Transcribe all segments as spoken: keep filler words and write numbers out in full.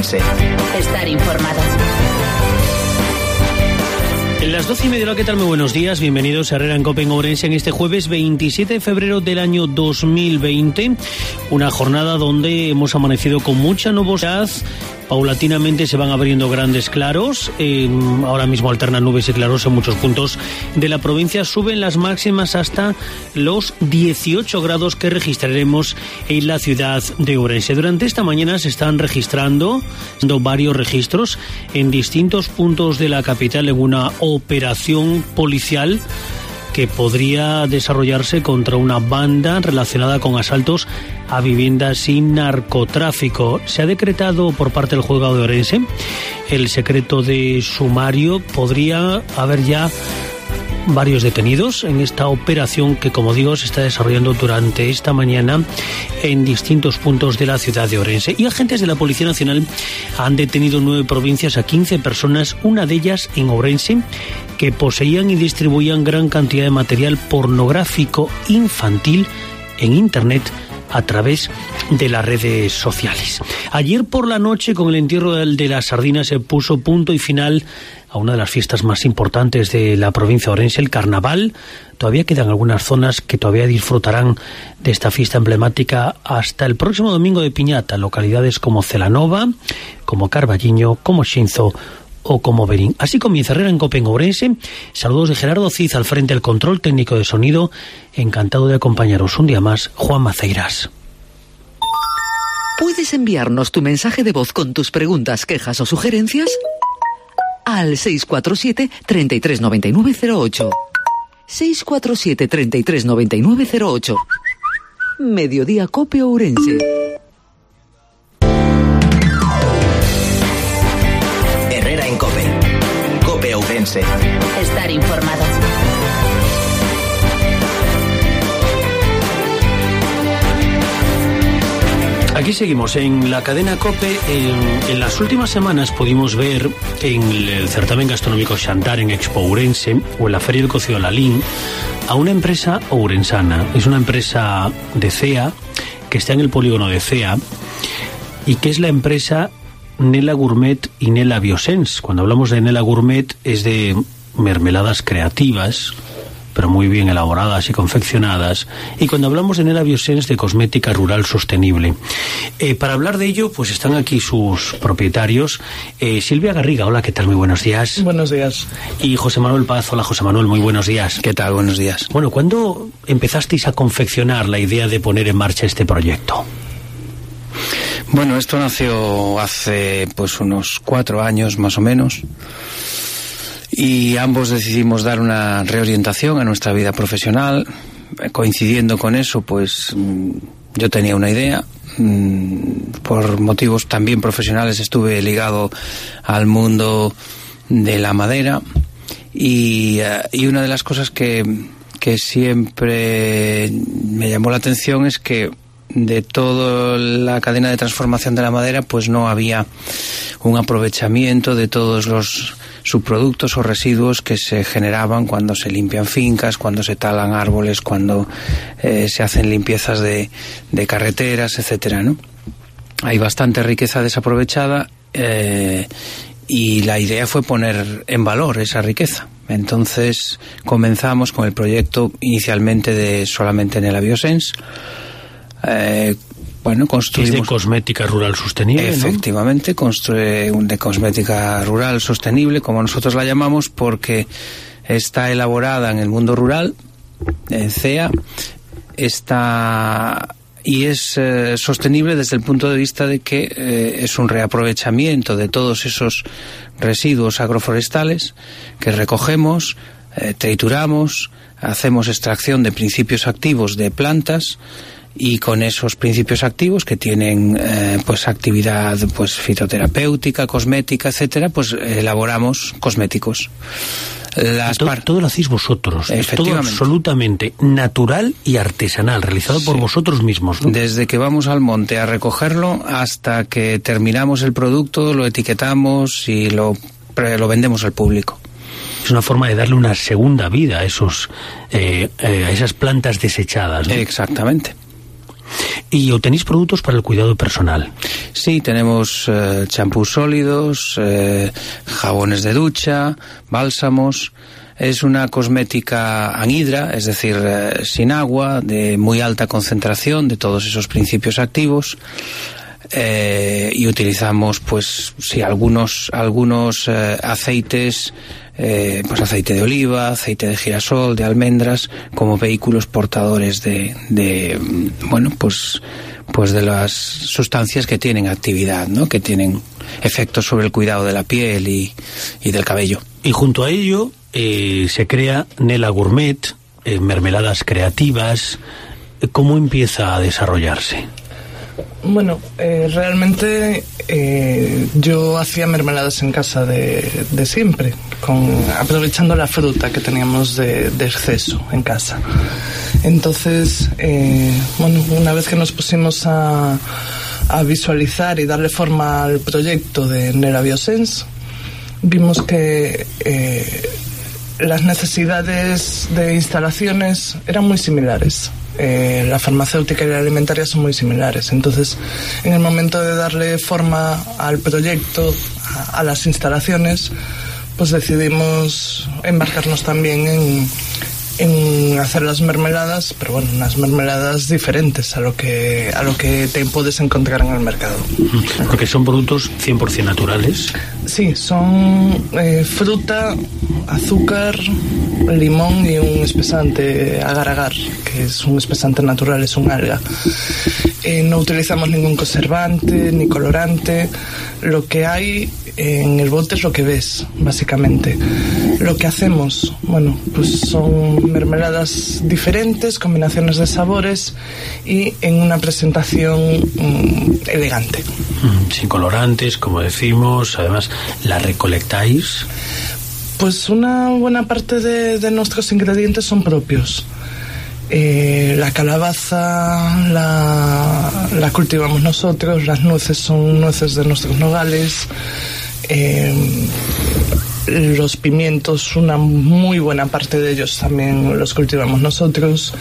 Ourense. Estar informado. En las doce y media, ¿qué tal? Muy buenos días, bienvenidos a Herrera en Cope en Ourense en este jueves veintisiete de febrero del año dos mil veinte, una jornada donde hemos amanecido con mucha nubosidad. Paulatinamente se van abriendo grandes claros, eh, ahora mismo alternan nubes y claros en muchos puntos de la provincia. Suben las máximas hasta los dieciocho grados que registraremos en la ciudad de Ourense. Durante esta mañana se están registrando varios registros en distintos puntos de la capital en una operación policial que podría desarrollarse contra una banda relacionada con asaltos a viviendas y narcotráfico. Se ha decretado por parte del juzgado de Ourense el secreto de sumario. Podría haber ya varios detenidos en esta operación que, como digo, se está desarrollando durante esta mañana en distintos puntos de la ciudad de Ourense. Y agentes de la Policía Nacional han detenido en nueve provincias a quince personas, una de ellas en Ourense, que poseían y distribuían gran cantidad de material pornográfico infantil en Internet a través de las redes sociales. Ayer por la noche, con el entierro de la sardina, se puso punto y final a una de las fiestas más importantes de la provincia de Ourense, el Carnaval. Todavía quedan algunas zonas que todavía disfrutarán de esta fiesta emblemática hasta el próximo domingo de Piñata, localidades como Celanova, como Carballiño, como Xinzo o como Berín. Así comienza Herrera en Cope en Ourense. Saludos de Gerardo Cid al frente del control técnico de sonido. Encantado de acompañaros un día más, Juan Maceiras. Puedes enviarnos tu mensaje de voz con tus preguntas, quejas o sugerencias al seis cuatro siete, treinta y tres noventa y nueve cero ocho. seis cuatro siete, treinta y tres noventa y nueve cero ocho. Mediodía Cope Ourense. Herrera en Cope. Cope Ourense. Estar informado. Aquí seguimos en la cadena COPE. En, en las últimas semanas pudimos ver en el certamen gastronómico Xantar en Expo Ourense o en la Feria del Cocido Lalín a una empresa ourensana. Es una empresa de C E A que está en el polígono de C E A y que es la empresa Nela Gourmet y Nela Biosens. Cuando hablamos de Nela Gourmet es de mermeladas creativas, pero muy bien elaboradas y confeccionadas, y cuando hablamos de Nela Biosens, de cosmética rural sostenible. Eh, para hablar de ello, pues están aquí sus propietarios. Eh, Silvia Garriga, hola, ¿qué tal? Muy buenos días. Buenos días. Y José Manuel Paz, hola José Manuel, muy buenos días. ¿Qué tal? Buenos días. Bueno, ¿cuándo empezasteis a confeccionar la idea de poner en marcha este proyecto? Bueno, esto nació hace pues unos cuatro años más o menos. Y ambos decidimos dar una reorientación a nuestra vida profesional. Coincidiendo con eso, pues yo tenía una idea. Por motivos también profesionales estuve ligado al mundo de la madera. Y, y una de las cosas que, que siempre me llamó la atención es que de toda la cadena de transformación de la madera, pues no había un aprovechamiento de todos los subproductos o residuos que se generaban cuando se limpian fincas, cuando se talan árboles, cuando eh, se hacen limpiezas de, de carreteras, etcétera, ¿no? Hay bastante riqueza desaprovechada eh, y la idea fue poner en valor esa riqueza. Entonces comenzamos con el proyecto inicialmente de solamente Nela Biosens. Eh, bueno, construimos... Es de cosmética rural sostenible, efectivamente, ¿no? Construye un de cosmética rural sostenible, como nosotros la llamamos, porque está elaborada en el mundo rural, en C E A, está y es eh, sostenible desde el punto de vista de que eh, es un reaprovechamiento de todos esos residuos agroforestales que recogemos, eh, trituramos, hacemos extracción de principios activos de plantas. Y con esos principios activos que tienen eh, pues actividad pues fitoterapéutica, cosmética, etcétera, pues elaboramos cosméticos. Las todo, par- todo lo hacéis vosotros. Es todo Efectivamente. absolutamente natural y artesanal, realizado por Sí. vosotros mismos, ¿no? Desde que vamos al monte a recogerlo hasta que terminamos el producto, lo etiquetamos y lo, lo vendemos al público. Es una forma de darle una segunda vida a esos eh, eh, a esas plantas desechadas, ¿no? Exactamente. ¿Y obtenéis productos para el cuidado personal? Sí, tenemos eh, champús sólidos, eh, jabones de ducha, bálsamos. Es una cosmética anhidra, es decir, eh, sin agua, de muy alta concentración de todos esos principios activos. Eh, y utilizamos, pues, sí, algunos algunos eh, aceites, eh, pues aceite de oliva, aceite de girasol, de almendras, como vehículos portadores de, de bueno, pues, pues de las sustancias que tienen actividad, ¿no? Que tienen efectos sobre el cuidado de la piel y, y del cabello. Y junto a ello eh, se crea Nela Gourmet, eh, mermeladas creativas. ¿Cómo empieza a desarrollarse? Bueno, eh, realmente eh, yo hacía mermeladas en casa de, de siempre, con, aprovechando la fruta que teníamos de, de exceso en casa. Entonces, eh, bueno, una vez que nos pusimos a, a visualizar y darle forma al proyecto de Nela Biosense, vimos que eh, las necesidades de instalaciones eran muy similares. Eh, la farmacéutica y la alimentaria son muy similares. Entonces, en el momento de darle forma al proyecto, a, a las instalaciones, pues decidimos embarcarnos también en, en hacer las mermeladas, pero bueno, unas mermeladas diferentes a lo que a lo que te puedes encontrar en el mercado. Porque son productos cien por ciento naturales. Sí, son eh, fruta, azúcar, limón y un espesante agar-agar, que es un espesante natural, es un alga. Eh, no utilizamos ningún conservante ni colorante. Lo que hay en el bote es lo que ves, básicamente. Lo que hacemos, bueno, pues son mermeladas diferentes, combinaciones de sabores y en una presentación mmm, elegante. Sin colorantes, como decimos. Además, ¿la recolectáis? Pues una buena parte de, de nuestros ingredientes son propios. Eh, la calabaza la, la cultivamos nosotros, las nueces son nueces de nuestros nogales, eh, los pimientos, una muy buena parte de ellos también los cultivamos nosotros.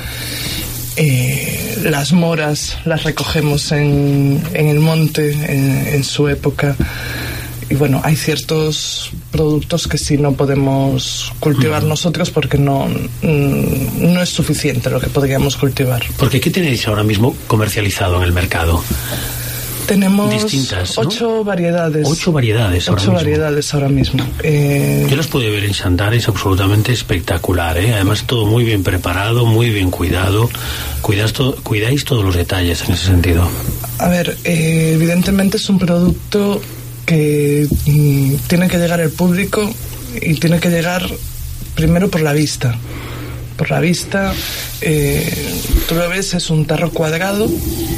Eh, las moras las recogemos en, en el monte en, en su época. Y bueno, hay ciertos productos que sí no podemos cultivar mm. nosotros porque no, no es suficiente lo que podríamos cultivar. Porque ¿qué tenéis ahora mismo comercializado en el mercado? Tenemos distintas, ¿no? ocho variedades. Ocho variedades ahora ocho mismo. variedades ahora mismo. Eh... Yo las pude ver en Xandar, es absolutamente espectacular, ¿eh? Además todo muy bien preparado, muy bien cuidado. Cuidáis, to- cuidáis todos los detalles en ese sentido. A ver, eh, evidentemente es un producto que mm, tiene que llegar al público y tiene que llegar primero por la vista. Por la vista, eh, tú lo ves, es un tarro cuadrado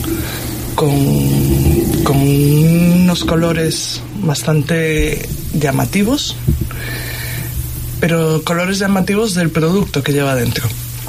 con, con unos colores bastante llamativos, pero colores llamativos del producto que lleva dentro.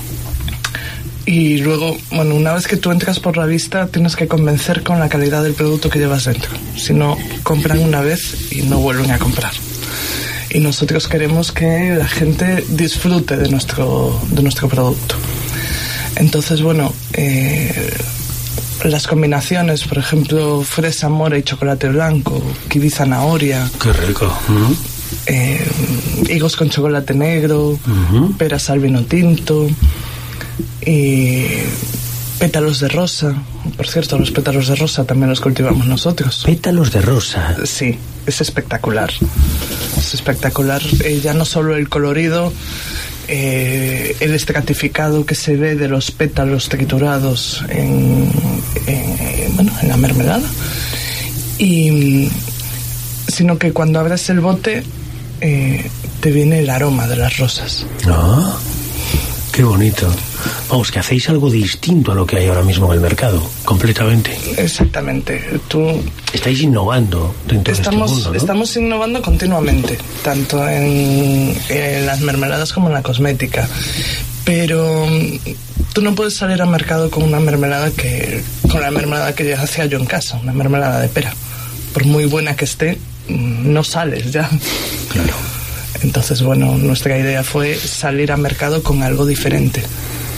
Y luego, bueno, una vez que tú entras por la vista, tienes que convencer con la calidad del producto que llevas dentro. Si no, compran una vez y no vuelven a comprar. Y nosotros queremos que la gente disfrute de nuestro, de nuestro producto. Entonces, bueno, eh, las combinaciones, por ejemplo, fresa, mora y chocolate blanco, kiwi zanahoria. ¡Qué rico! Uh-huh. Eh, higos con chocolate negro, uh-huh. peras al vino tinto. Y pétalos de rosa. Por cierto, los pétalos de rosa también los cultivamos nosotros. ¿Pétalos de rosa? Sí, es espectacular. Es espectacular. Eh, ya no solo el colorido, eh, el estratificado que se ve de los pétalos triturados en, en, bueno, en la mermelada. Y, sino que cuando abres el bote, eh, te viene el aroma de las rosas. Ah, qué bonito. Vamos, que hacéis algo distinto a lo que hay ahora mismo en el mercado, completamente. Exactamente. Tú estáis innovando dentro estamos, de este mundo, ¿no? Estamos innovando continuamente, tanto en, en las mermeladas como en la cosmética. Pero tú no puedes salir al mercado con una mermelada que con la mermelada que ya hacía yo en casa, una mermelada de pera. Por muy buena que esté, no sales ya. Claro. Entonces, bueno, nuestra idea fue salir al mercado con algo diferente.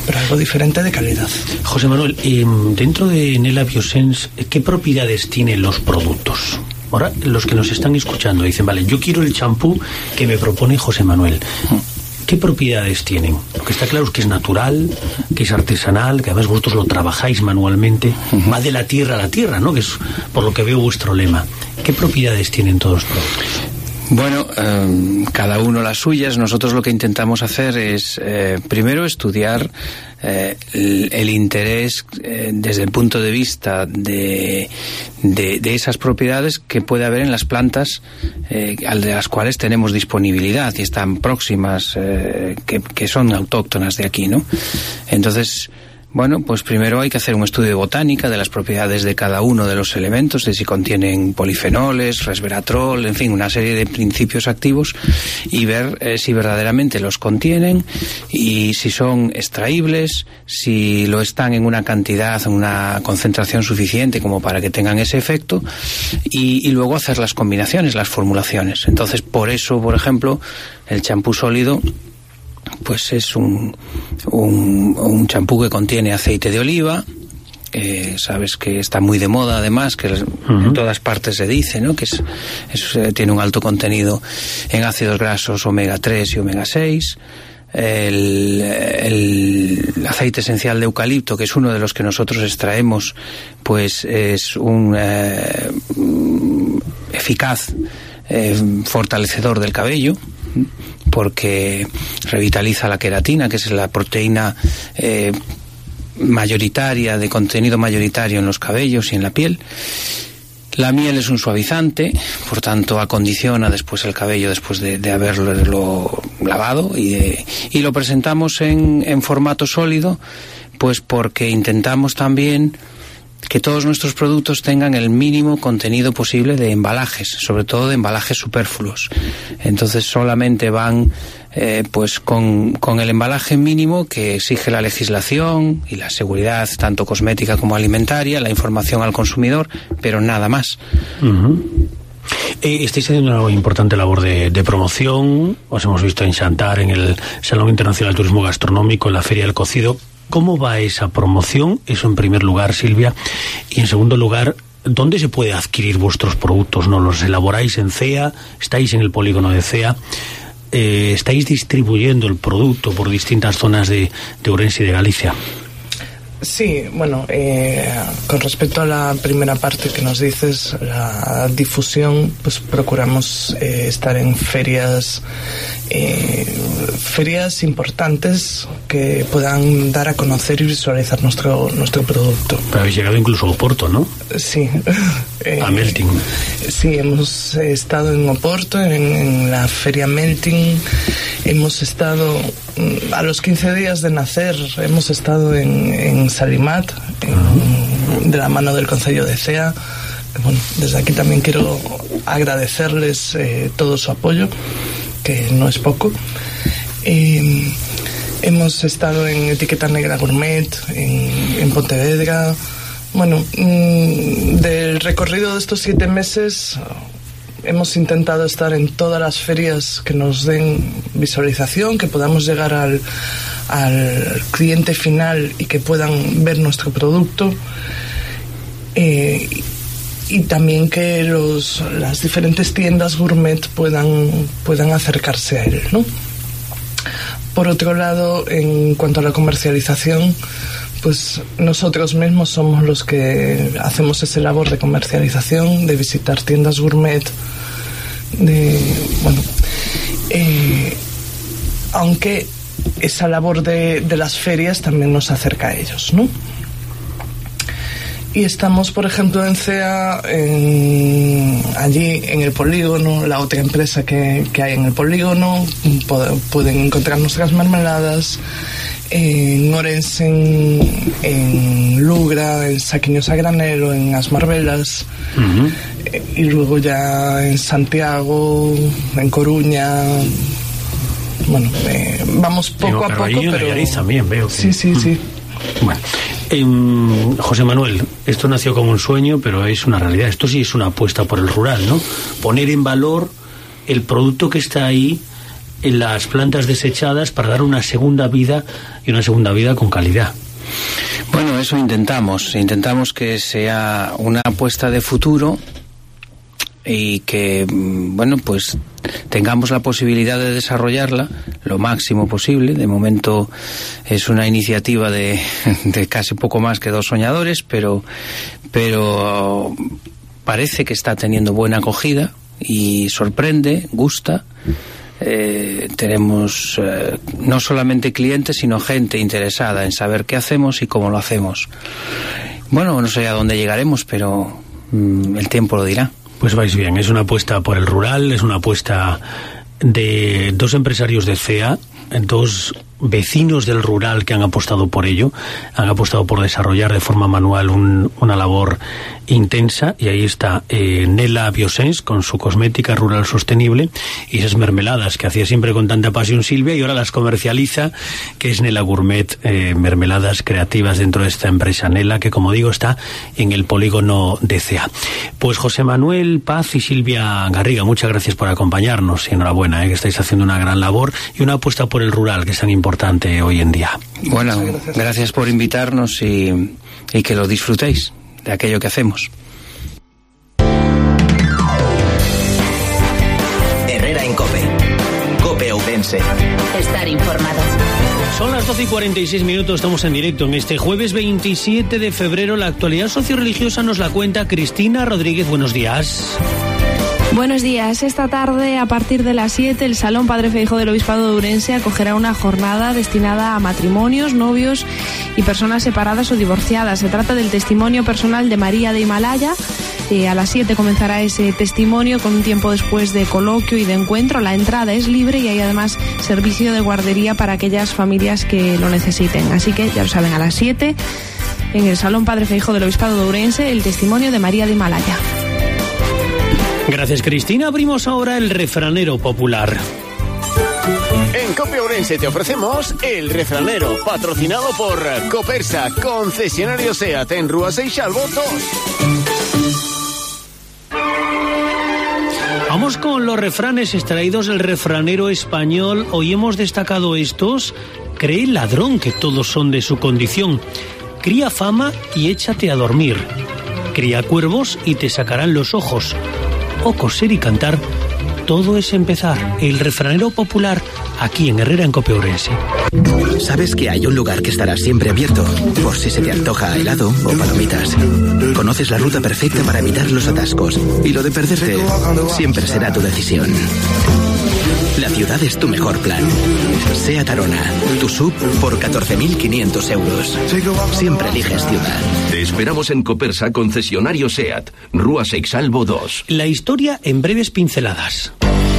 pero algo diferente de calidad. José Manuel, eh, dentro de Nela Biosense, ¿qué propiedades tienen los productos? Ahora, los que nos están escuchando dicen, vale, yo quiero el champú que me propone José Manuel. ¿Qué propiedades tienen? Lo que está claro es que es natural, que es artesanal, que además vosotros lo trabajáis manualmente, uh-huh. va de la tierra a la tierra, ¿no? Que es por lo que veo vuestro lema. ¿Qué propiedades tienen todos los productos? Bueno, eh, cada uno las suyas. Nosotros lo que intentamos hacer es, eh, primero, estudiar eh, el, el interés eh, desde el punto de vista de, de, de esas propiedades que puede haber en las plantas eh, de las cuales tenemos disponibilidad y están próximas, eh, que, que son autóctonas de aquí, ¿no? Entonces, bueno, pues primero hay que hacer un estudio de botánica de las propiedades de cada uno de los elementos, de si contienen polifenoles, resveratrol, en fin, una serie de principios activos, y ver eh, si verdaderamente los contienen y si son extraíbles, si lo están en una cantidad, en una concentración suficiente como para que tengan ese efecto, y, y luego hacer las combinaciones, las formulaciones. Entonces, por eso, por ejemplo, el champú sólido pues es un un, un champú que contiene aceite de oliva. Eh, sabes que está muy de moda, además, que uh-huh. en todas partes se dice, ¿no? Que es, es, eh, tiene un alto contenido en ácidos grasos omega tres y omega seis. El, el aceite esencial de eucalipto, que es uno de los que nosotros extraemos, pues es un eh, eficaz eh, fortalecedor del cabello, porque revitaliza la queratina, que es la proteína eh, mayoritaria, de contenido mayoritario en los cabellos y en la piel. La miel es un suavizante, por tanto acondiciona después el cabello después de, de haberlo lavado, y, de, y lo presentamos en, en formato sólido, pues porque intentamos también que todos nuestros productos tengan el mínimo contenido posible de embalajes, sobre todo de embalajes superfluos. Entonces solamente van eh, pues con, con el embalaje mínimo que exige la legislación y la seguridad, tanto cosmética como alimentaria, la información al consumidor, pero nada más. Uh-huh. Eh, estáis haciendo una importante labor de, de promoción. Os hemos visto en Chantar, en el Salón Internacional de Turismo Gastronómico, en la Feria del Cocido. ¿Cómo va esa promoción? Eso en primer lugar, Silvia. Y en segundo lugar, ¿dónde se puede adquirir vuestros productos? ¿No los elaboráis en C E A? ¿Estáis en el polígono de C E A? Eh, ¿Estáis distribuyendo el producto por distintas zonas de, de Ourense y de Galicia? Sí, bueno, eh, con respecto a la primera parte que nos dices, la difusión, pues procuramos eh, estar en ferias, eh, ferias importantes que puedan dar a conocer y visualizar nuestro nuestro producto. Pero habéis llegado incluso a Oporto, ¿no? Sí. eh, a Melting. Sí, hemos estado en Oporto, en, en la feria Melting. Hemos estado, a los quince días de nacer, hemos estado en, en Salimat, en, de la mano del Concello de C E A. Bueno, desde aquí también quiero agradecerles eh, todo su apoyo, que no es poco. Eh, hemos estado en Etiqueta Negra Gourmet, en, en Pontevedra. Bueno, mmm, del recorrido de estos siete meses hemos intentado estar en todas las ferias que nos den visualización, que podamos llegar al, al cliente final y que puedan ver nuestro producto, eh, y también que los, las diferentes tiendas gourmet puedan, puedan acercarse a él, ¿no? Por otro lado, en cuanto a la comercialización, pues nosotros mismos somos los que hacemos esa labor de comercialización, de visitar tiendas gourmet, de, bueno, eh, aunque esa labor de, de las ferias también nos acerca a ellos, ¿no? Y estamos, por ejemplo, en C E A, en, allí en el polígono, la otra empresa que, que hay en el polígono, pod- pueden encontrar nuestras mermeladas. En Ourense, en, en Lugra, en Saquiños a Granelo, en As Marbelas, uh-huh. eh, y luego ya en Santiago, en Coruña. Bueno, eh, vamos poco a poco, pero Allariz también veo que... sí, sí, sí. Bueno, eh, José Manuel, esto nació como un sueño, pero es una realidad. Esto sí es una apuesta por el rural, ¿no? Poner en valor el producto que está ahí, en las plantas desechadas para dar una segunda vida y una segunda vida con calidad. Bueno, eso intentamos. Intentamos que sea una apuesta de futuro y que, bueno, pues tengamos la posibilidad de desarrollarla lo máximo posible. De momento es una iniciativa de, de casi poco más que dos soñadores, pero, pero parece que está teniendo buena acogida y sorprende, gusta. Eh, tenemos eh, no solamente clientes, sino gente interesada en saber qué hacemos y cómo lo hacemos. Bueno, no sé a dónde llegaremos, pero mm, el tiempo lo dirá. Pues vais bien, es una apuesta por el rural, es una apuesta de dos empresarios de C E A, dos vecinos del rural que han apostado por ello, han apostado por desarrollar de forma manual un, una labor intensa, y ahí está eh, Nela Biosens con su cosmética rural sostenible y esas mermeladas que hacía siempre con tanta pasión Silvia y ahora las comercializa, que es Nela Gourmet, eh, mermeladas creativas dentro de esta empresa Nela, que como digo está en el polígono de C E A. Pues José Manuel Paz y Silvia Garriga, muchas gracias por acompañarnos y enhorabuena, eh, que estáis haciendo una gran labor y una apuesta por el rural que es tan importante hoy en día. Bueno, gracias, gracias por invitarnos y, y que lo disfrutéis de aquello que hacemos. Herrera en COPE. COPE Ourense. Estar informado. Son las doce y cuarenta y seis minutos, estamos en directo en este jueves veintisiete de febrero. La actualidad socioreligiosa nos la cuenta Cristina Rodríguez. Buenos días. Buenos días. Esta tarde, a partir de las siete, el Salón Padre Feijóo del Obispado de Ourense acogerá una jornada destinada a matrimonios, novios y personas separadas o divorciadas. Se trata del testimonio personal de María de Himalaya. Eh, a las siete comenzará ese testimonio con un tiempo después de coloquio y de encuentro. La entrada es libre y hay además servicio de guardería para aquellas familias que lo necesiten. Así que ya lo saben, a las siete, en el Salón Padre Feijóo del Obispado de Ourense, el testimonio de María de Himalaya. Gracias, Cristina. Abrimos ahora el refranero popular. En COPE Ourense te ofrecemos el refranero, patrocinado por Copersa, concesionario SEAT en Rúa Seixalbo dos. Vamos con los refranes extraídos del refranero español. Hoy hemos destacado estos. Cree el ladrón que todos son de su condición. Cría fama y échate a dormir. Cría cuervos y te sacarán los ojos. O coser y cantar, todo es empezar. El refranero popular, aquí en Herrera en COPE Ourense. ¿Sabes que hay un lugar que estará siempre abierto por si se te antoja helado o palomitas? Conoces la ruta perfecta para evitar los atascos y lo de perderte siempre será tu decisión. La ciudad es tu mejor plan. SEAT Arona, tu sub por catorce mil quinientos euros. Siempre eliges ciudad. Te esperamos en Copersa, concesionario SEAT, Rúa Seixalbo dos. La historia en breves pinceladas.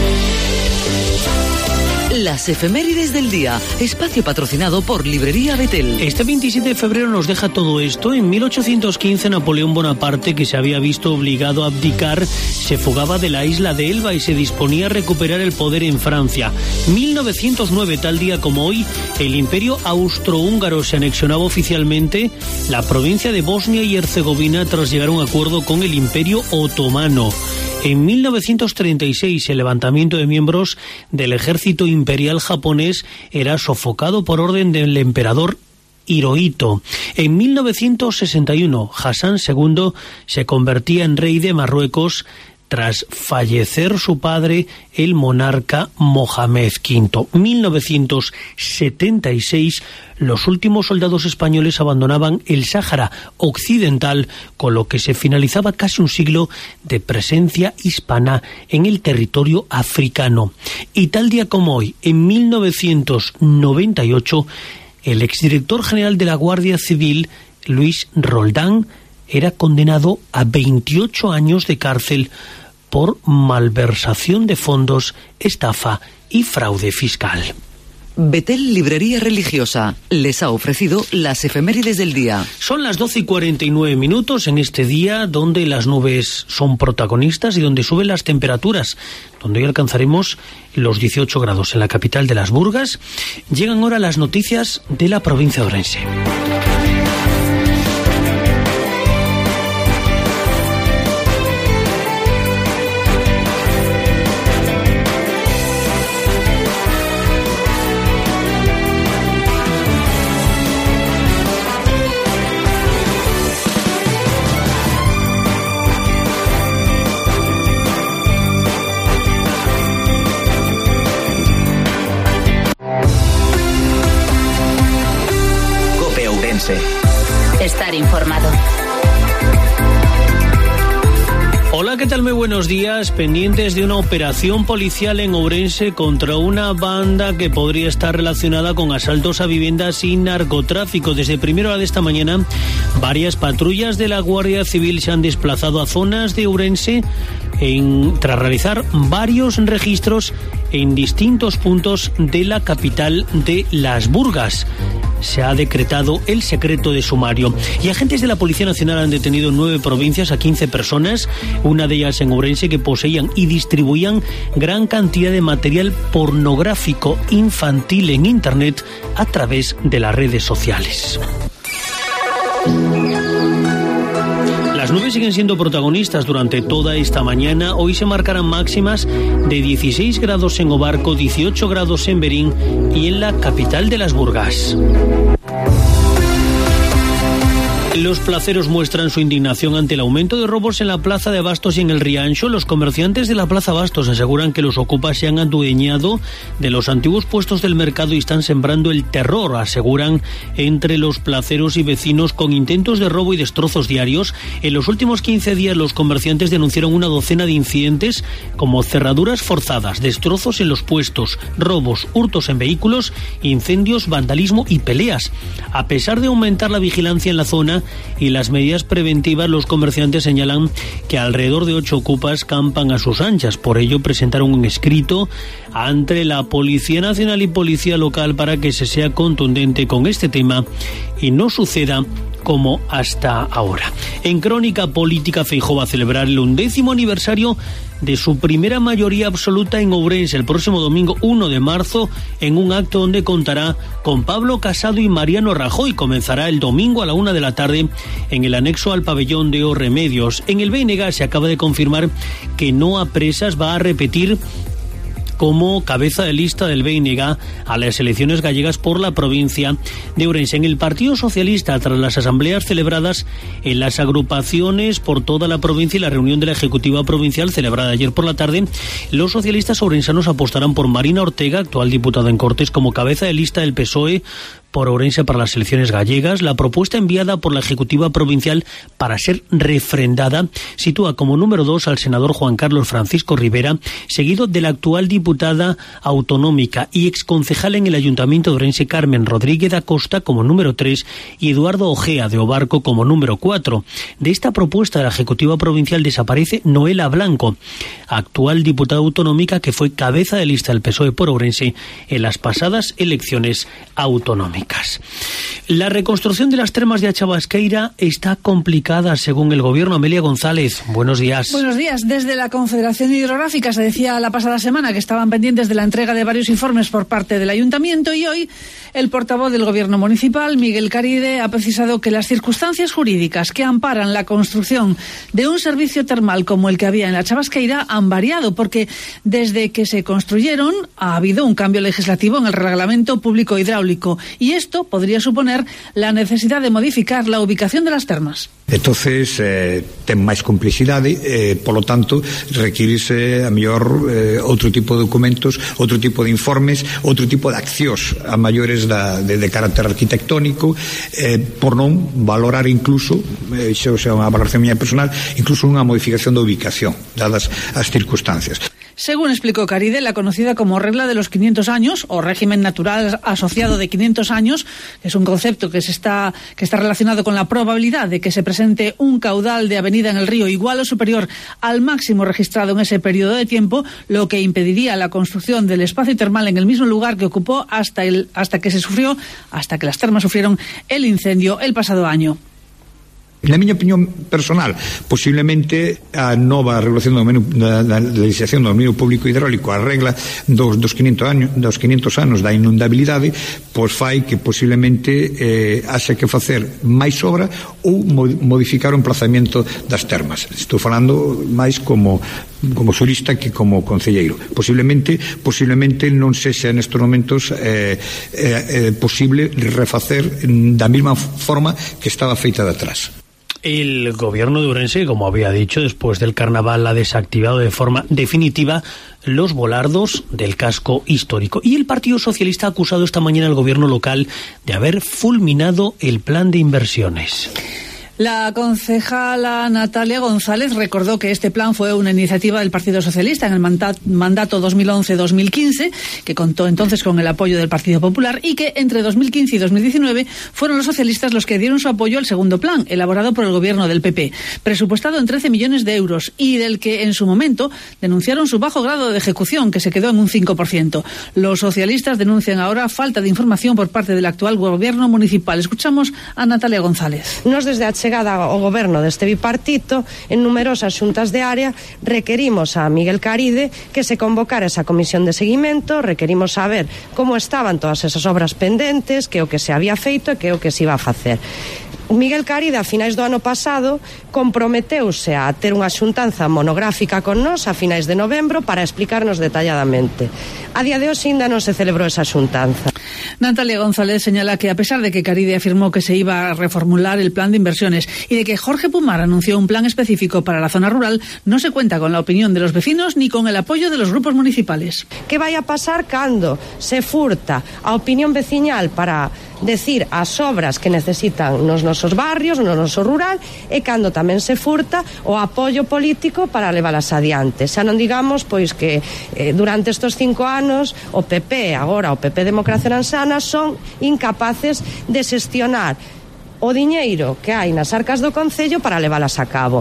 Las efemérides del día, espacio patrocinado por Librería Betel. Este veintisiete de febrero nos deja todo esto. En mil ochocientos quince, Napoleón Bonaparte, que se había visto obligado a abdicar, se fugaba de la isla de Elba y se disponía a recuperar el poder en Francia. mil novecientos nueve, tal día como hoy, el Imperio Austrohúngaro se anexionaba oficialmente la provincia de Bosnia y Herzegovina tras llegar a un acuerdo con el Imperio Otomano. En mil novecientos treinta y seis, el levantamiento de miembros del ejército imperial japonés era sofocado por orden del emperador Hirohito. En mil novecientos sesenta y uno, Hassan segundo se convertía en rey de Marruecos tras fallecer su padre, el monarca Mohamed quinto. mil novecientos setenta y seis, los últimos soldados españoles abandonaban el Sáhara Occidental, con lo que se finalizaba casi un siglo de presencia hispana en el territorio africano. Y tal día como hoy, en mil novecientos noventa y ocho, el exdirector general de la Guardia Civil, Luis Roldán, era condenado a veintiocho años de cárcel por malversación de fondos, estafa y fraude fiscal. Betel Librería Religiosa les ha ofrecido las efemérides del día. Son las doce y cuarenta y nueve minutos en este día donde las nubes son protagonistas y donde suben las temperaturas, donde hoy alcanzaremos los dieciocho grados en la capital de las Burgas. Llegan ahora las noticias de la provincia de Ourense. estar informado. Hola, ¿qué tal? Muy buenos días. Pendientes de una operación policial en Ourense contra una banda que podría estar relacionada con asaltos a viviendas y narcotráfico. Desde primera hora de esta mañana, varias patrullas de la Guardia Civil se han desplazado a zonas de Ourense en, tras realizar varios registros en distintos puntos de la capital de Las Burgas. Se ha decretado el secreto de sumario. Y agentes de la Policía Nacional han detenido en nueve provincias a quince personas, una de ellas en Ourense, que poseían y distribuían gran cantidad de material pornográfico infantil en Internet a través de las redes sociales. Las nubes siguen siendo protagonistas durante toda esta mañana. Hoy se marcarán máximas de dieciséis grados en Obarco, dieciocho grados en Berín y en la capital de Las Burgas. Los placeros muestran su indignación ante el aumento de robos en la Plaza de Bastos y en el Rianxo. Los comerciantes de la Plaza Bastos aseguran que los ocupas se han adueñado de los antiguos puestos del mercado y están sembrando el terror, aseguran, entre los placeros y vecinos, con intentos de robo y destrozos diarios. En los últimos quince días los comerciantes denunciaron una docena de incidentes como cerraduras forzadas, destrozos en los puestos, robos, hurtos en vehículos, incendios, vandalismo y peleas. A pesar de aumentar la vigilancia en la zona y las medidas preventivas, los comerciantes señalan que alrededor de ocho ocupas campan a sus anchas. Por ello presentaron un escrito ante la Policía Nacional y Policía Local para que se sea contundente con este tema y no suceda como hasta ahora. En Crónica Política, Feijóo va a celebrar el undécimo aniversario de su primera mayoría absoluta en Ourense el próximo domingo uno de marzo, en un acto donde contará con Pablo Casado y Mariano Rajoy. Comenzará el domingo a la una de la tarde en el anexo al pabellón de Os Remedios. En el B N G se acaba de confirmar que Noa Presas va a repetir como cabeza de lista del B N G a las elecciones gallegas por la provincia de Ourense. En el Partido Socialista, tras las asambleas celebradas en las agrupaciones por toda la provincia y la reunión de la Ejecutiva Provincial celebrada ayer por la tarde, los socialistas ourensanos apostarán por Marina Ortega, actual diputada en Cortes, como cabeza de lista del P S O E por Ourense para las elecciones gallegas. La propuesta enviada por la Ejecutiva Provincial para ser refrendada sitúa como número dos al senador Juan Carlos Francisco Rivera, seguido de la actual diputada autonómica y exconcejal en el Ayuntamiento de Ourense, Carmen Rodríguez da Costa, como número tres, y Eduardo Ojea de Obarco como número cuatro. De esta propuesta de la Ejecutiva Provincial desaparece Noela Blanco, actual diputada autonómica que fue cabeza de lista del P S O E por Ourense en las pasadas elecciones autonómicas. La reconstrucción de las termas de Achabasqueira está complicada, según el gobierno. Amelia González, buenos días. Buenos días. Desde la Confederación Hidrográfica se decía la pasada semana que estaban pendientes de la entrega de varios informes por parte del Ayuntamiento, y hoy el portavoz del gobierno municipal, Miguel Caride, ha precisado que las circunstancias jurídicas que amparan la construcción de un servicio termal como el que había en la Achabasqueira han variado, porque desde que se construyeron ha habido un cambio legislativo en el Reglamento Público Hidráulico, y esto podría suponer la necesidad de modificar la ubicación de las termas. Entonces, eh, ten máis complexidade, eh, polo tanto, requirese a mellor eh, outro tipo de documentos, outro tipo de informes, outro tipo de accións a maiores da, de, de carácter arquitectónico, eh, por non valorar incluso, eh, xa é unha valoración miña personal, incluso unha modificación da ubicación, dadas as circunstancias. Según explicó Caride, la conocida como regla de los quinientos años o régimen natural asociado de quinientos años, que es un concepto que se está que está relacionado con la probabilidad de que se presente un caudal de avenida en el río igual o superior al máximo registrado en ese periodo de tiempo, lo que impediría la construcción del espacio termal en el mismo lugar que ocupó hasta el hasta que se sufrió hasta que las termas sufrieron el incendio el pasado año. Na miña opinión personal, posiblemente a nova regulación do dominio, da, da legislación do dominio público hidráulico, a regla dos, dos, quinientos anos, dos quinientos anos da inundabilidade, pois fai que posiblemente eh, haxa que facer máis obra ou modificar o emplazamento das termas. Estou falando máis como como xurista que como concelleiro. Posiblemente posiblemente non sexa nestes momentos eh, eh, eh, posible refacer da mesma forma que estaba feita de atrás. El gobierno de Ourense, como había dicho, después del carnaval ha desactivado de forma definitiva los volardos del casco histórico. Y el Partido Socialista ha acusado esta mañana al gobierno local de haber fulminado el plan de inversiones. La concejala Natalia González recordó que este plan fue una iniciativa del Partido Socialista en el mandato dos mil once dos mil quince, que contó entonces con el apoyo del Partido Popular, y que entre dos mil quince y dos mil diecinueve fueron los socialistas los que dieron su apoyo al segundo plan, elaborado por el gobierno del P P, presupuestado en trece millones de euros y del que en su momento denunciaron su bajo grado de ejecución, que se quedó en un cinco por ciento. Los socialistas denuncian ahora falta de información por parte del actual gobierno municipal. Escuchamos a Natalia González. Nos desde a chegada ao goberno deste bipartito, en numerosas xuntas de área, requerimos a Miguel Caride que se convocara esa comisión de seguimento, requerimos saber como estaban todas esas obras pendentes, que o que se había feito e que o que se iba a facer. Miguel Caride, a finais do ano pasado, comprometeuse a ter unha xuntanza monográfica con nós a finais de novembro para explicarnos detalladamente. A día de hoxe ainda non se celebrou esa xuntanza. Natalia González señala que a pesar de que Caride afirmó que se iba a reformular el plan de inversiones y de que Jorge Pumar anunció un plan específico para la zona rural, no se cuenta con la opinión de los vecinos ni con el apoyo de los grupos municipales. Que vai a pasar cando se furta a opinión veciñal para decir as obras que necesitan nos nosos barrios, no noso rural, e cando tamén se furta o apoio político para leválas adiante. Xa non digamos pois que eh, durante estes cinco anos o P P, agora o P P Democracia Aransana, son incapaces de xestionar o diñeiro que hai nas arcas do concello para leválas a cabo.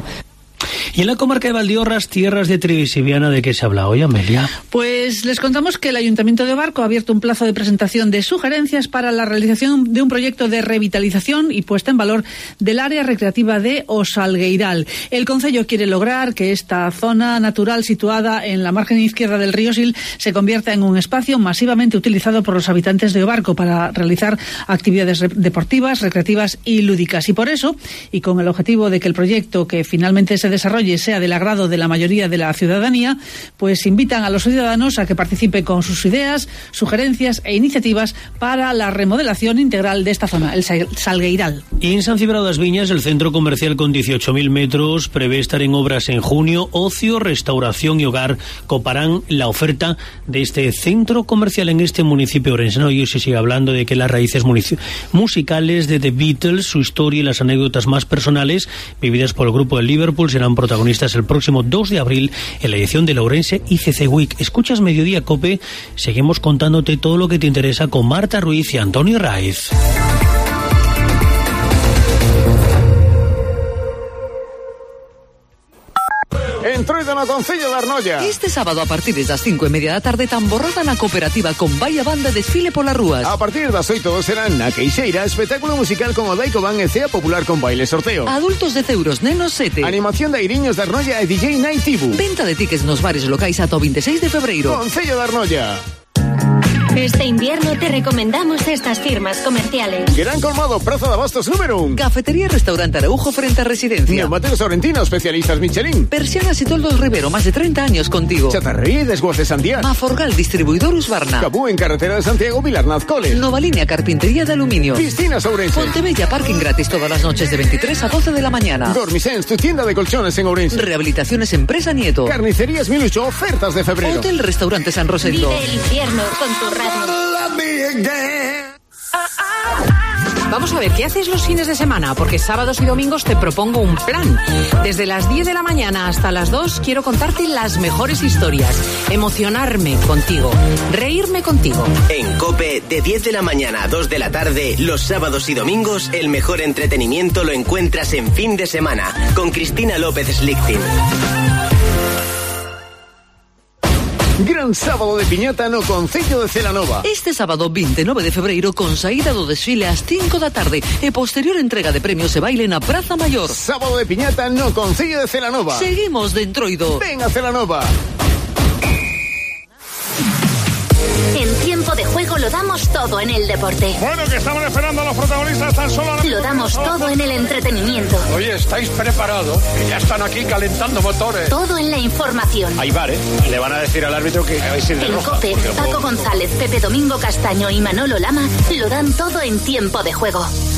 Y en la comarca de Valdiorras, tierras de Trevisiviana, ¿de qué se habla hoy, Amelia? Pues les contamos que el Ayuntamiento de Barco ha abierto un plazo de presentación de sugerencias para la realización de un proyecto de revitalización y puesta en valor del área recreativa de O Salgueiral. El concello quiere lograr que esta zona natural situada en la margen izquierda del río Sil se convierta en un espacio masivamente utilizado por los habitantes de Barco para realizar actividades deportivas, recreativas y lúdicas. Y por eso, y con el objetivo de que el proyecto que finalmente se desarrolle sea del agrado de la mayoría de la ciudadanía, pues invitan a los ciudadanos a que participen con sus ideas, sugerencias e iniciativas para la remodelación integral de esta zona, el Salgueiral. Y en San Cibrao das Viñas, el centro comercial con dieciocho mil metros prevé estar en obras en junio. Ocio, restauración y hogar coparán la oferta de este centro comercial en este municipio orensano. Y hoy se sigue hablando de que las raíces musicales de The Beatles, su historia y las anécdotas más personales vividas por el grupo de Liverpool serán protagonistas el próximo dos de abril en la edición de la Ourense I C C Week. Escuchas Mediodía Cope, seguimos contándote todo lo que te interesa con Marta Ruiz y Antonio Raiz. Entroida no Concello de Arnoia. Este sábado a partir das cinco e media da tarde tamborrada na cooperativa con Baia Banda desfile polas rúas. A partir das oito serán na Queixeira espectáculo musical con o Daico Van e Cea Popular con baile sorteo. Adultos dez euros, nenos sete. Animación de Airiños de Arnoia e D J Night Tibu. Venta de tickets nos bares locais ata o veintiséis de febreiro. Concello de Arnoia. Este invierno te recomendamos estas firmas comerciales. Gran colmado, Praza de Abastos número uno. Cafetería Restaurante Araujo frente a Residencia. Neumáticos Sorrentino, especialistas Michelin. Persianas y Toldos Rivero, más de treinta años contigo. Chatarrería y desguace Santiago. Maforgal, distribuidor Husqvarna. Cabú en carretera de Santiago, Vilarnaz Cole. Nova Línea, carpintería de aluminio. Piscinas Ourense. Fontebella, parking gratis todas las noches de veintitrés a doce de la mañana. Dormisens, tu tienda de colchones en Ourense. Rehabilitaciones Empresa Nieto. Carnicerías Milucho, ofertas de febrero. Hotel Restaurante San Rosendo. Vive el infierno con tu radio. Vamos a ver, ¿qué haces los fines de semana? Porque sábados y domingos te propongo un plan. Desde las diez de la mañana hasta las dos quiero contarte las mejores historias, emocionarme contigo, reírme contigo. En COPE, de diez de la mañana a dos de la tarde, los sábados y domingos, el mejor entretenimiento lo encuentras en Fin de Semana, con Cristina López Slichting. Gran sábado de piñata no Concello de Celanova. Este sábado veintinueve de febreiro con saída do desfile ás cinco da tarde e posterior entrega de premios e baile na Praza Maior. Sábado de piñata no Concello de Celanova. Seguimos de Entroido. Ven a Celanova. En tiempo de juego lo damos todo en el deporte. Bueno, que estamos esperando a los protagonistas tan solo. Lo damos todo en el entretenimiento. Oye, ¿estáis preparados? Que ya están aquí calentando motores. Todo en la información. Hay bar, ¿eh? Le van a decir al árbitro que vais a ir de En roja. COPE, Paco González, Pepe Domingo Castaño y Manolo Lama lo dan todo en tiempo de juego.